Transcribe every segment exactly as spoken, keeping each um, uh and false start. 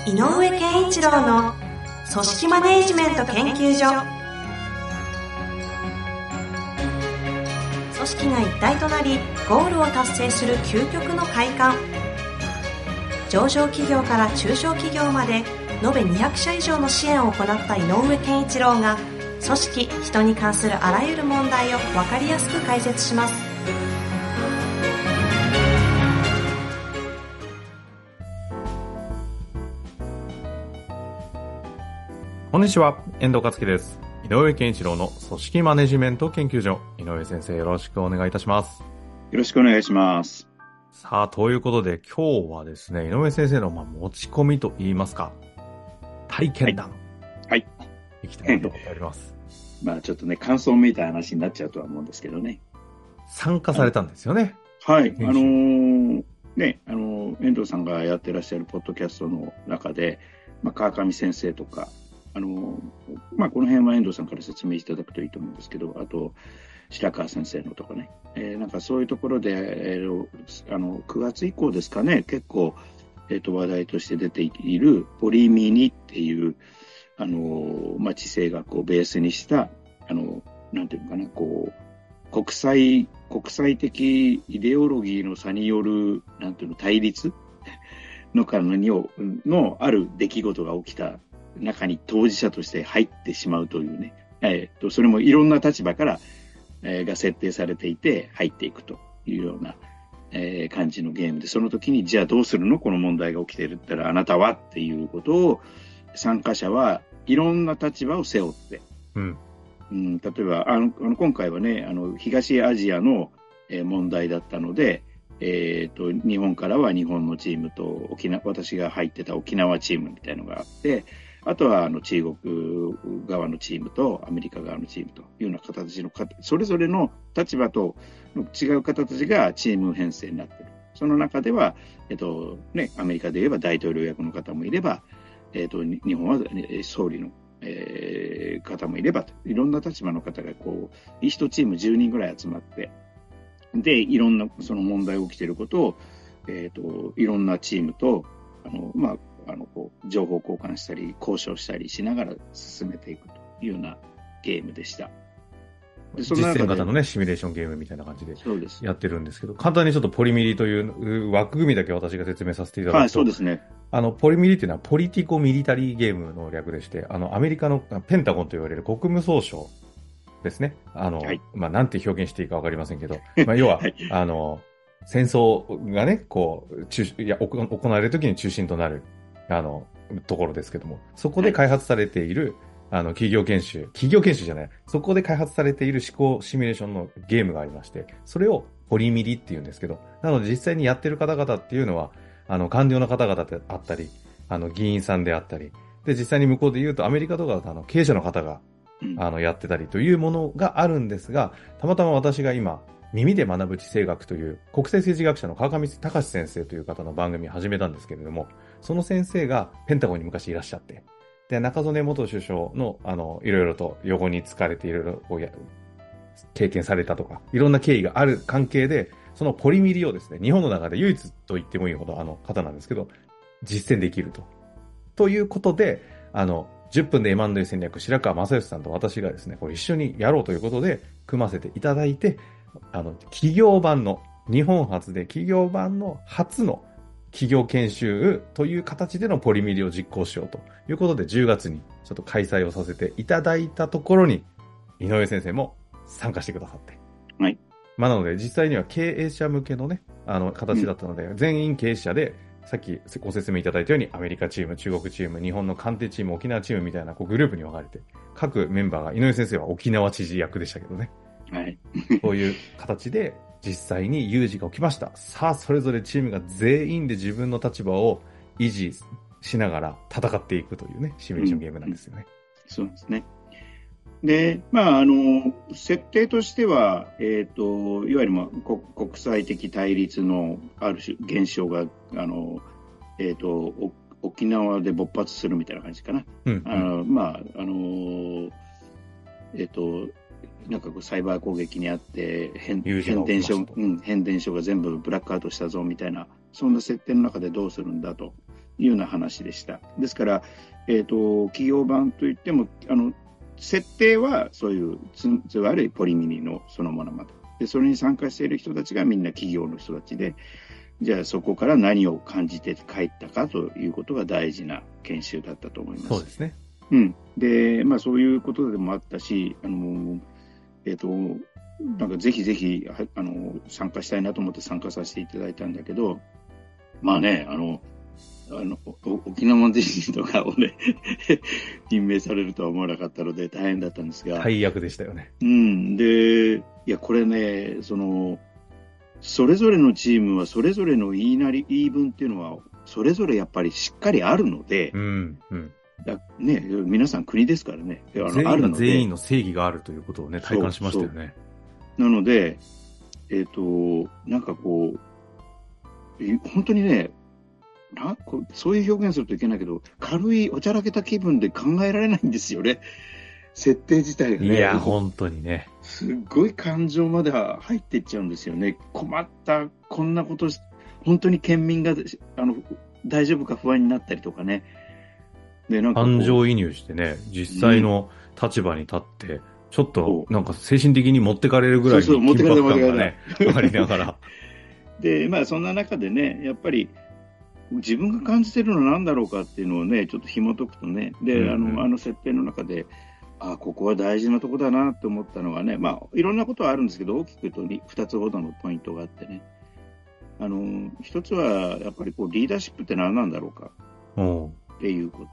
井上健一郎の組織マネジメント研究所。組織が一体となりゴールを達成する究極の快感。上場企業から中小企業まで延べにひゃくしゃ以上の支援を行った井上健一郎が、組織・人に関するあらゆる問題を分かりやすく解説します。 こんにちは、遠藤克樹です。井上健一郎の組織マネジメント研究所。井上先生、よろしくお願いいたします。 よろしくお願いします。 さあ、ということで今日はですね、井上先生のまあ持ち込みといいますか、体験談。 はい。 いきたいと思っております。 まあちょっとね、感想めいた話になっちゃうとは思うんですけどね。 参加されたんですよね。 はい。あのー、ね、あのー、遠藤さんがやってらっしゃるポッドキャストの中で、まあ川上先生とか、あのまあ、この辺は遠藤さんから説明いただくといいと思うんですけど、あと白川先生のとかね、えー、なんかそういうところで、えー、あのくがつ以降ですかね、結構、えー、と話題として出ているポリミニっていうあの、まあ、地政学をベースにしたあのなんていうのかな、こう国際国際的イデオロギーの差によるなんていうの対立のからののある出来事が起きた中に当事者として入ってしまうというね、えー、とそれもいろんな立場から、えー、が設定されていて入っていくというような、えー、感じのゲームで、その時にじゃあどうするのこの問題が起きているったらあなたはっていうことを参加者はいろんな立場を背負って、 うんうん、例えばあのあの今回はね、あの東アジアの、えー、問題だったので、えー、と日本からは日本のチームと沖縄、私が入ってた沖縄チームみたいなのがあって、あとはあの中国側のチームとアメリカ側のチームというような形のそれぞれの立場と違う形がチーム編成になっている。その中では、えっとね、アメリカで言えば大統領役の方もいれば、えっと、日本は総理の、えー、方もいればと、いろんな立場の方がこう一チームじゅうにんぐらい集まって、でいろんなその問題が起きていることを、えっと、いろんなチームとあの、まああのこう情報交換したり交渉したりしながら進めていくというようなゲームでした。 でその実践型のね、シミュレーションゲームみたいな感じでやってるんですけど、簡単にちょっとポリミリという枠組みだけ私が説明させていただくと、はい、 そうですね。 あのポリミリというのはポリティコミリタリーゲームの略でして、あのアメリカのペンタゴンと言われる国務総省ですね。あの、はい、まあなんて表現していいかわかりませんけど、まあ要は、はい、あの戦争がね、こう中いや行われるときに中心となる。あの、ところですけども、そこで開発されている、はい、あの、企業研修、企業研修じゃない、そこで開発されている思考シミュレーションのゲームがありまして、それをポリミリって言うんですけど、なので実際にやってる方々っていうのは、あの、官僚の方々であったり、あの、議員さんであったり、で、実際に向こうで言うとアメリカとかだとあの、経営者の方が、あの、やってたりというものがあるんですが、たまたま私が今、耳で学ぶ地政学という国際政治学者の川上隆先生という方の番組を始めたんですけれども、その先生がペンタゴンに昔いらっしゃって、で、中曽根元首相の、あの、いろいろと横に疲れていろいろこうや経験されたとか、いろんな経緯がある関係で、そのポリミリをですね、日本の中で唯一と言ってもいいほどあの方なんですけど、実践できると。ということで、あの、じゅっぷんで エムアンドエー 戦略、白川正義さんと私がですね、これ一緒にやろうということで、組ませていただいて、あの、企業版の、日本初で企業版の初の企業研修という形でのポリミリを実行しようということで、じゅうがつにちょっと開催をさせていただいたところに、井上先生も参加してくださって。 はい。 まあなので、実際には経営者向けのね、あの、形だったので、うん、全員経営者で、さっきご説明いただいたように、アメリカチーム、中国チーム、日本の官邸チーム、沖縄チームみたいなこうグループに分かれて、各メンバーが、井上先生は沖縄知事役でしたけどね。 はい。 こういう形で実際に有事が起きました。さあ、それぞれチームが全員で自分の立場を維持しながら戦っていくというね、シミュレーションゲームなんですよね。 うん、そうですね。で、まあ、あの、設定としては、えっと、いわゆる、まあ、国際的対立のある種現象が、あの、えっと、沖縄で勃発するみたいな感じかな。うんうん、あのまあ、あの、えっと、なんかこうサイバー攻撃にあって変電所、うん、変電所が全部ブラックアウトしたぞみたいな、そんな設定の中でどうするんだというような話でした。ですから、えっと、企業版といっても、あの、設定はそういうつ、つわるいポリミニのそのものまで。で、それに参加している人たちがみんな企業の人たちで、じゃあそこから何を感じて帰ったかということが大事な研修だったと思います。 そうですね。 うん。で、まあそういうことでもあったし、あの、えっと、なんかぜひぜひ、あの、参加したいなと思って参加させていただいたんだけど、まあね、あの、あの、沖縄地震とかをね、任命されるとは思わなかったので大変だったんですが。 大役でしたよね。 うん。で、いや、これね、その、それぞれのチームはそれぞれの言いなり、言い分っていうのは、それぞれやっぱりしっかりあるので、 うん、うん。 だね、皆さん国ですからね。 あの全員が全員の正義があるということをね、体感しましたよね。 そうそうなので、えっと、なんかこう、本当にね、なこそういう表現するといけないけど、軽いおちゃらけた気分で考えられないんですよね。設定自体がね。 いや、本当にね。 すっごい感情までは入っていっちゃうんですよね。困った、こんなことし、本当に県民があの大丈夫か不安になったりとかね。 で、なんか感情移入してね、実際の立場に立って、うん、ちょっとなんか精神的に持ってかれるぐらいの緊迫感がね、ありながら。 で、まあそんな中でね、やっぱり、自分が感じてるのは何だろうかっていうのをね、ちょっと紐解くとね、で、うんうん、あの、あの設定の中で、あ、ここは大事なとこだなと思ったのはね、まあ、いろんなことはあるんですけど、大きく言うとふたつほどのポイントがあってね。あの、一つは、やっぱりこう、リーダーシップって何なんだろうかっていうこと。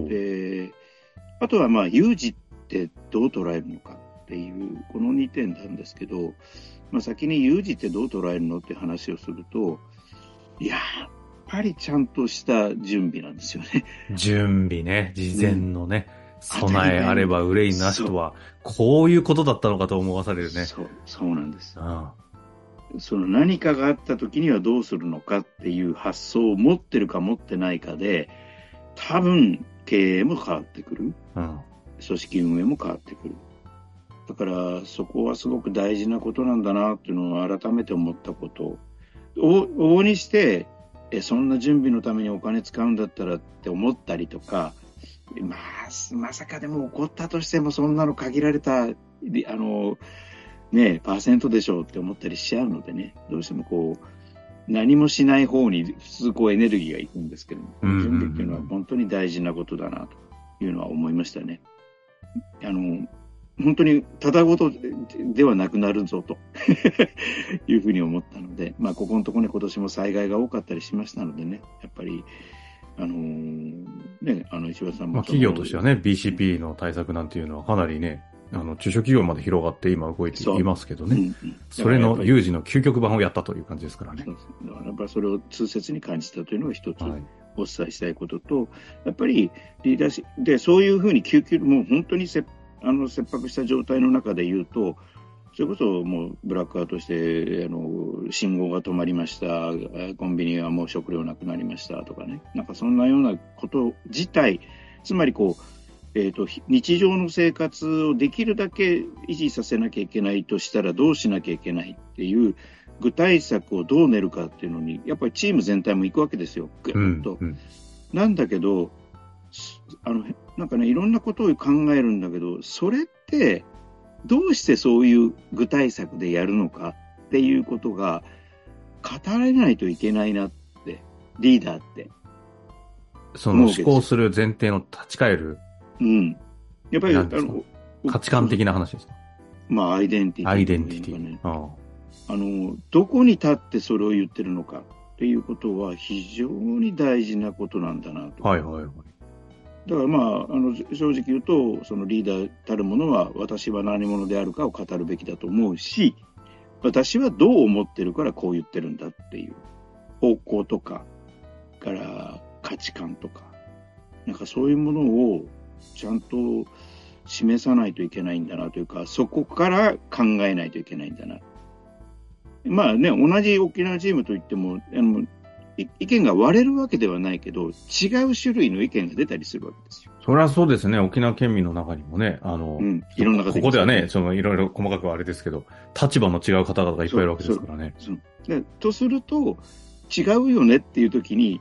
で、あとはまあ、有事ってどう捉えるのかっていう、このにてんなんですけど、まあ、先に有事ってどう捉えるのって話をすると、いややっぱりちゃんとした準備なんですよね。 準備ね。事前のね。うん、備えあれば憂いなしとは、こういうことだったのかと思わされるね。 そう、そうなんです。ああその何かがあった時にはどうするのかっていう発想を持ってるか持ってないかで、多分経営も変わってくる。うん、組織運営も変わってくる。だからそこはすごく大事なことなんだなっていうのを改めて思ったこと。往々にして、え、そんな準備のためにお金使うんだったらって思ったりとか、まあ、まさかでも起こったとしてもそんなの限られた、あの、ね、パーセントでしょうって思ったりしちゃうのでね、どうしてもこう、何もしない方に普通こうエネルギーがいくんですけども、準備っていうのは本当に大事なことだなというのは思いましたね。あの、本当にただごとではなくなるぞというふうに思ったので、まあここのところね、今年も災害が多かったりしましたのでね、やっぱり、あのー、ね、あの石橋さんも、 まあ、企業としてはね、ビーシーピー の対策なんていうのはかなりね、あの中小企業まで広がって今動いていますけどね、そ, うんうん、それの有事の究極版をやったという感じですからね。 そうです。だからやっぱりそれを痛切に感じたというのが一つお伝えしたいことと、はい、やっぱりリーダーシップでそういうふうに救急、もう本当にせあの切迫した状態の中で言うと、それこそもうブラックアウトして、あの、信号が止まりました、コンビニはもう食料なくなりましたとかね、なんかそんなようなこと自体、つまりこう、えっと、日常の生活をできるだけ維持させなきゃいけないとしたらどうしなきゃいけないっていう具体策をどう練るかっていうのに、やっぱりチーム全体も行くわけですよ、ぐっと。うんうん、なんだけど、あの、なんかね、いろんなことを考えるんだけど、それって、どうしてそういう具体策でやるのかっていうことが語られないといけないなって、リーダーって。 その思考する前提の立ち返る。 うん。やっぱり、あの、価値観的な話ですか？ まあ、アイデンティティ、 ね。アイデンティティ。ああの、どこに立ってそれを言ってるのかっていうことは非常に大事なことなんだなと。 はいはいはい。 だからまあ、あの正直言うと、そのリーダーたるものは私は何者であるかを語るべきだと思うし、私はどう思ってるからこう言ってるんだっていう方向とか、から価値観とか、なんかそういうものをちゃんと示さないといけないんだなというか、そこから考えないといけないんだな。まあね、同じ沖縄チームといっても、あの意見が割れるわけではないけど、違う種類の意見が出たりするわけですよ。 それはそうですね。沖縄県民の中にもね、あの、うん、いろんな方ここではね、そのいろいろ細かくはあれですけど、立場の違う方々がいっぱいいるわけですからね。 そうそうでとすると、違うよねっていう時に、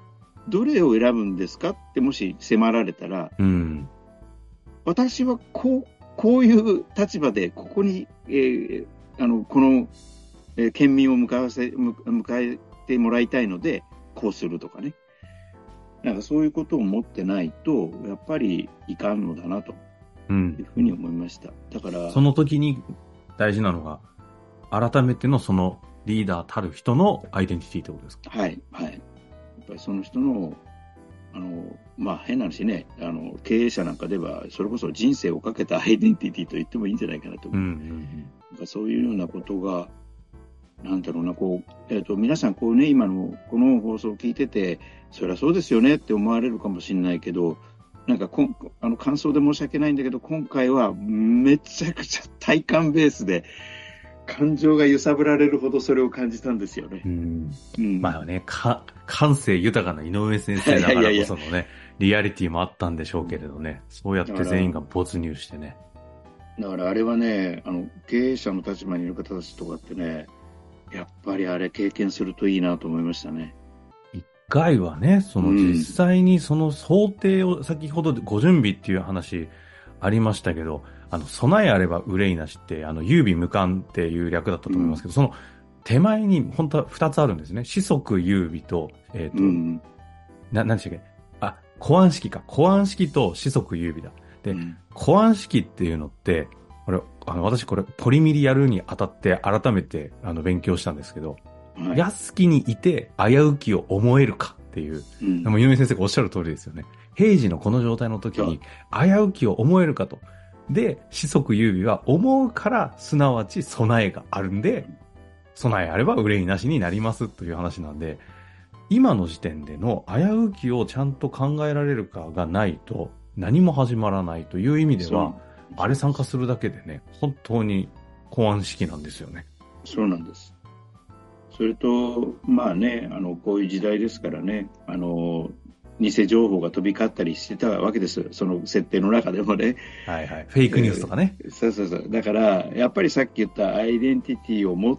どれを選ぶんですかってもし迫られたら、 うん、 私はこう、こういう立場でここに、えー、あのこの、えー、県民を迎えせ迎えてもらいたいのでこうするとかね、なんかそういうことを持ってないとやっぱりいかんのだなというふうに思いました。だからその時に大事なのが改めてのそのリーダーたる人のアイデンティティってことですか？ はいはい。やっぱりその人のあのまあ変な話ね、あの経営者なんかではそれこそ人生をかけたアイデンティティと言ってもいいんじゃないかなと思う。うんうんうん、そういうようなことがなんだろうな、こう、えっと、皆さんこうね、今のこの放送を聞いてて、そりゃそうですよねって思われるかもしれないけど、なんかこんあの感想で申し訳ないんだけど、今回はめちゃくちゃ体感ベースで感情が揺さぶられるほどそれを感じたんですよね。うんうん、まあね、か感性豊かな井上先生だからこそのね、いやいやいやリアリティもあったんでしょうけれどね、そうやって全員が没入してね。 だからあれはね、あの経営者の立場にいる方たちとかってね、やっぱりあれ経験するといいなと思いましたね。 一回はね、その実際にその想定を、先ほどご準備っていう話ありましたけど、あの、備えあれば憂いなしって、あの、優美無冠っていう略だったと思いますけど、うん、その手前に本当は二つあるんですね。子息優美と、えっ、ー、と、うん、な、何でしたっけ？あ、古案式か。古案式と子息優美だ。で、うん、古案式っていうのって、これ、あの、私これ、ポリミリやるにあたって改めて、あの、勉強したんですけど、はい、安きにいて危うきを思えるかっていう、うん、でも井上先生がおっしゃる通りですよね。平時のこの状態の時に危うきを思えるかと。で、子息優美は思うから、すなわち備えがあるんで、備えあれば憂いなしになりますという話なんで、今の時点での危うきをちゃんと考えられるかがないと、何も始まらないという意味では、あれ参加するだけでね、本当に考案式なんですよね。 そうなんです。それと、まあね、あの、こういう時代ですからね、あの、偽情報が飛び交ったりしてたわけです。その設定の中でもね。 はいはい。フェイクニュースとかね。 えー、そうそうそう。だから、やっぱりさっき言ったアイデンティティを持って、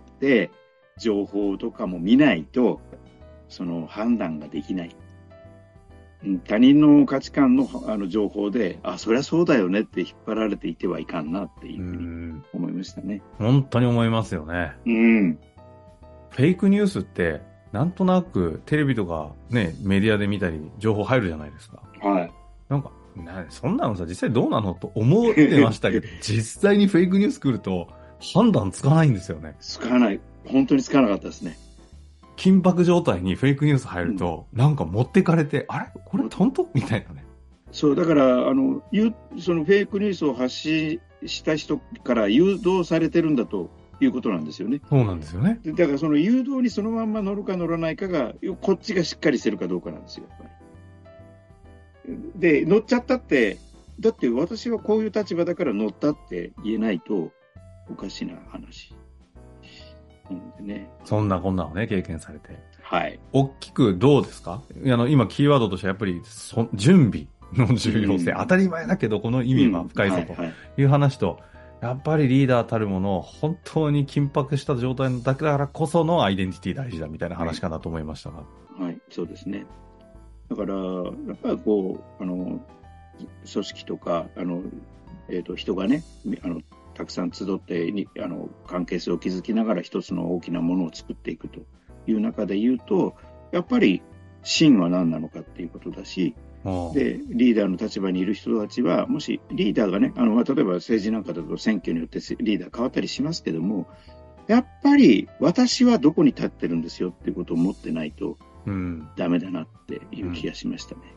情報とかも見ないと、その判断ができない。他人の価値観のあの情報で、あ、そりゃそうだよねって引っ張られていてはいかんなっていうふうに思いましたね。 本当に思いますよね。 うん。 フェイクニュースって、なんとなくテレビとかね、メディアで見たり情報入るじゃないですか。 はい。 なんか、なそんなのさ、実際どうなのと思ってましたけど、実際にフェイクニュース来ると判断つかないんですよね。 つかない。本当につかなかったですね。 緊迫状態にフェイクニュース入ると、うん、なんか持ってかれて、あれこれ本当みたいなね。 そう、だから、あの、そのフェイクニュースを発信した人から誘導されてるんだということなんですよね。 そうなんですよね。 だからその誘導にそのまんま乗るか乗らないかが、こっちがしっかりしてるかどうかなんですよ、やっぱり。で、乗っちゃったって、だって私はこういう立場だから乗ったって言えないと、おかしな話。うんでね、 そんなこんなをね、経験されて。 はい。 大きくどうですか？あの、今キーワードとしてはやっぱりそ、準備の重要性、うん、当たり前だけど、この意味は深いぞという話と、うんはいはい、やっぱりリーダーたるもの、本当に緊迫した状態だからこそのアイデンティティ大事だみたいな話かなと思いましたが。 はい、はい、そうですね。だから、やっぱりこう、あの、組織とか、あの、えっと、人がね、あの、たくさん集ってにあの関係性を築きながら一つの大きなものを作っていくという中で言うと、やっぱり真は何なのかっていうことだし、でリーダーの立場にいる人たちは、もしリーダーがね、あの例えば政治なんかだと選挙によってリーダー変わったりしますけども、やっぱり私はどこに立ってるんですよっていうことを持ってないとダメだなっていう気がしましたね。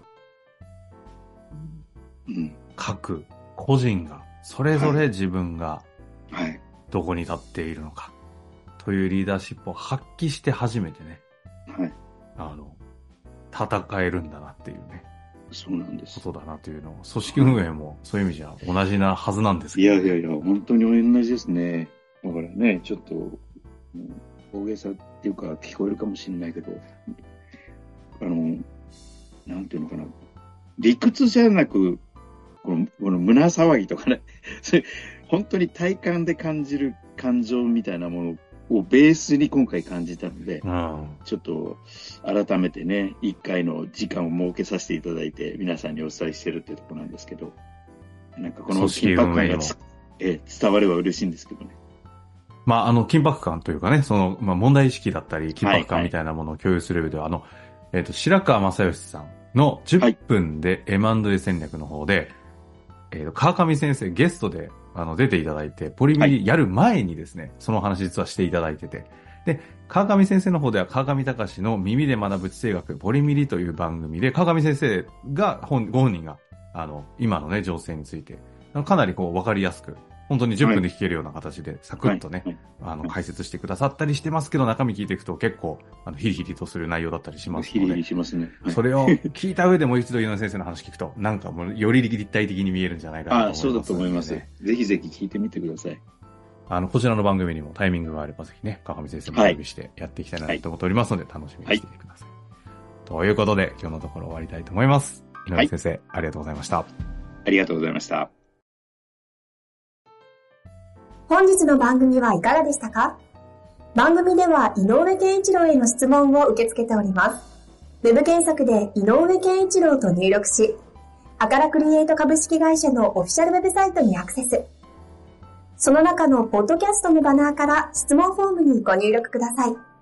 うんうん、各個人がそれぞれ自分がどこに立っているのかというリーダーシップを発揮して初めてね、 はい、 あの戦えるんだなっていうね、 そうなんですことだなというのを、組織運営もそういう意味じゃ同じなはずなんですけど、 ね、いやいやいや本当に同じですね。だからね、ちょっと大げさっていうか聞こえるかもしれないけど、あのなんていうのかな、理屈じゃなくこの、この胸騒ぎとかね本当に体感で感じる感情みたいなものをベースに今回感じたので、 うん、 ちょっと改めてね、一回の時間を設けさせていただいて、皆さんにお伝えしてるってとこなんですけど、なんかこの緊迫感がえ伝われば嬉しいんですけどね。 まあ、あの、緊迫感というかね、その、まあ、問題意識だったり、緊迫感みたいなものを共有する上では、はいはい、あの、えっと、白川正義さんのじゅっぷんで エムアンドエー 戦略の方で、はい、えっと、川上先生ゲストで、あの、出ていただいて、ポリミリやる前にですね、はい、その話実はしていただいてて、で、川上先生の方では川上隆の耳で学ぶ地政学、ポリミリという番組で、川上先生が、本、ご本人が、あの、今のね、情勢について、かなりこう、わかりやすく、本当にじゅっぷんで聞けるような形で、サクッとね、はいはい、あの、解説してくださったりしてますけど、中身聞いていくと結構、あの、ヒリヒリとする内容だったりしますので。 ヒリヒリしますね。 はい、それを聞いた上でもう一度井上先生の話聞くと、なんかもう、より立体的に見えるんじゃないかなと思います、ね。 ああ、そうだと思います。ぜひぜひ聞いてみてください。 あの、こちらの番組にもタイミングがあれば、ぜひね、川上先生も準備してやっていきたいなと思っておりますので、楽しみにしていてください。はい、ということで、今日のところ終わりたいと思います。井上先生、はい、ありがとうございました。 ありがとうございました。 本日の番組はいかがでしたか？番組では井上健一郎への質問を受け付けております。ウェブ検索で井上健一郎と入力し、アカラクリエイト株式会社のオフィシャルウェブサイトにアクセス。その中のポッドキャストのバナーから質問フォームにご入力ください。